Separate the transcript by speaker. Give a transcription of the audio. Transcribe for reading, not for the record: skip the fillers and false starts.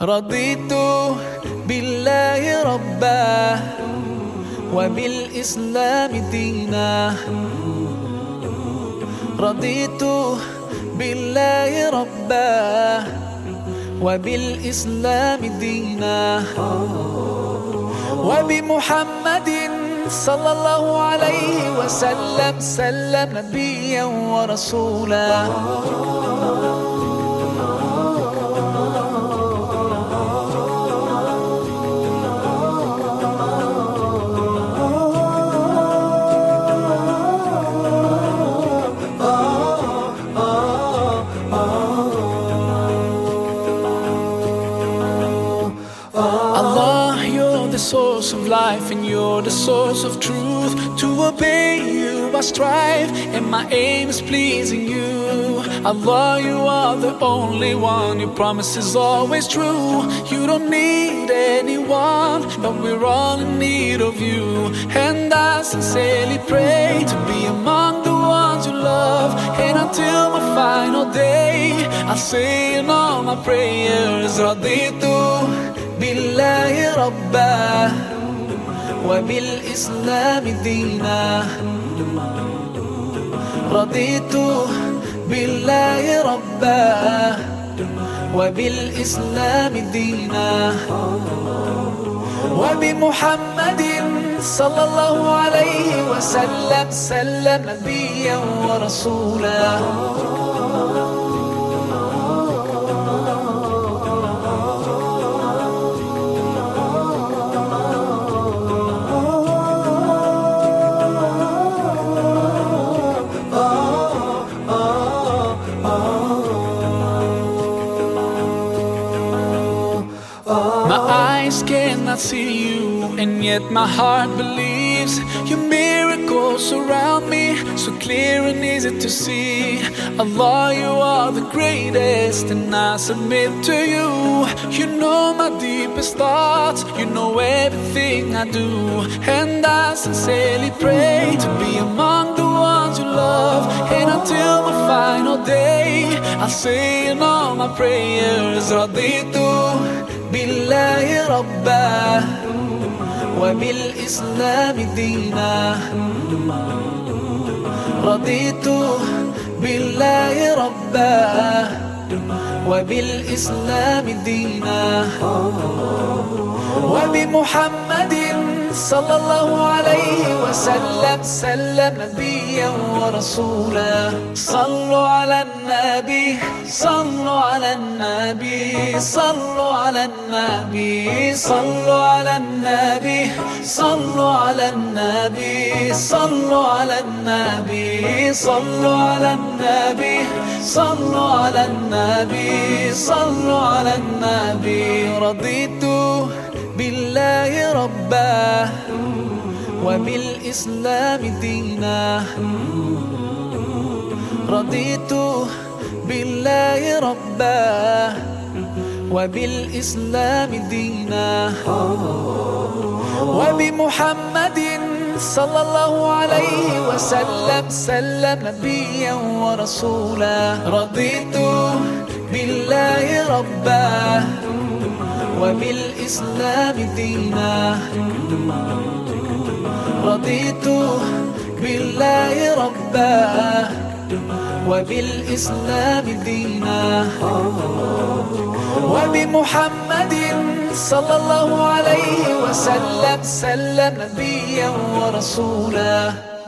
Speaker 1: رضيت بالله ربا وبالإسلام دينا. رضيت بالله ربا وبالإسلام دينا وبمحمد صلى الله عليه وسلم نبيا ورسولا. Allah, you're the source of life and you're the source of truth. To obey you I strive and my aim is pleasing you. Allah, you are the only one, your promise is always true. You don't need anyone, but we're all in need of you. And I sincerely pray to be among the ones you love. And until my final day I'll say in all my prayers, Raditu billahi rabba وبالإسلام دينا. رضيت بالله ربا وبالإسلام دينا وبمحمد صلى الله عليه وسلم نبيا ورسولا. My eyes cannot see you, and yet my heart believes. Your miracles surround me, so clear and easy to see. Allah, you are the greatest, and I submit to you. You know my deepest thoughts, you know everything I do. And I sincerely pray to be among the ones you love. And until my final day I'll say in all my prayers, Raditu بالله ربا وبالإسلام دينا. رضيت بالله ربا وبالإسلام دينا وبمحمد صلى الله عليه وسلم نبيا ورسولا. صلوا على النبي صلوا على النبي صلوا على النبي صلوا على النبي صلوا على النبي صلوا على النبي صلوا على النبي صلوا على النبي صلوا على النبي. رضيت بالله ربا وبالإسلام دينا. رضيت بالله ربا وبالإسلام دينا وبمحمد صلى الله عليه وسلم نبيا ورسولا. رضيت بالله ربا وبالإسلام دينا. رضيت بالله ربا وبالإسلام دينا وبمحمد صلى الله عليه وسلم نبيا ورسولا.